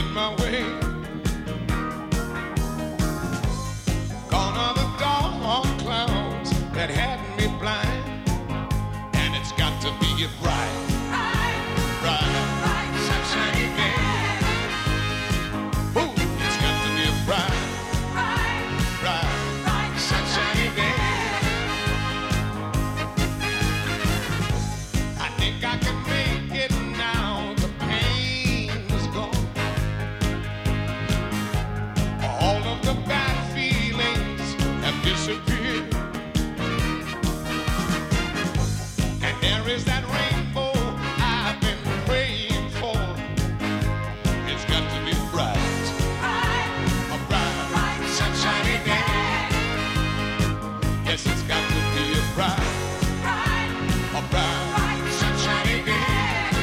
in my way. Gone are the dark clouds that had me blind, and it's got to be a bright, bright, sunshiny day. Ooh, it's got to be a bright, bright, sunshiny day. I think I can make it now. The pain is gone. All of the bad feelings have disappeared. And there is that rainbow I've been praying for. It's got to be bright, a bright, sunshiny day. Yes, it's got to be a bright, sunshiny day.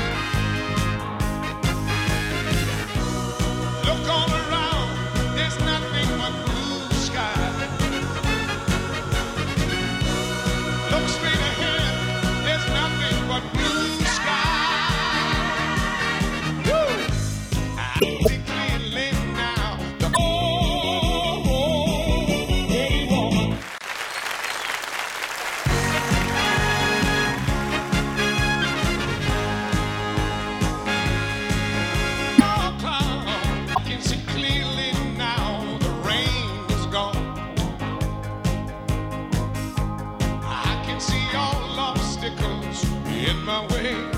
Look all around, there's nothing but blue sky. Look straight ahead, there's nothing but blue sky. Woo! I see clearly now. Pretty woman. Oh, cloud, I can see clearly now. The rain is gone. I can see all obstacles in my way.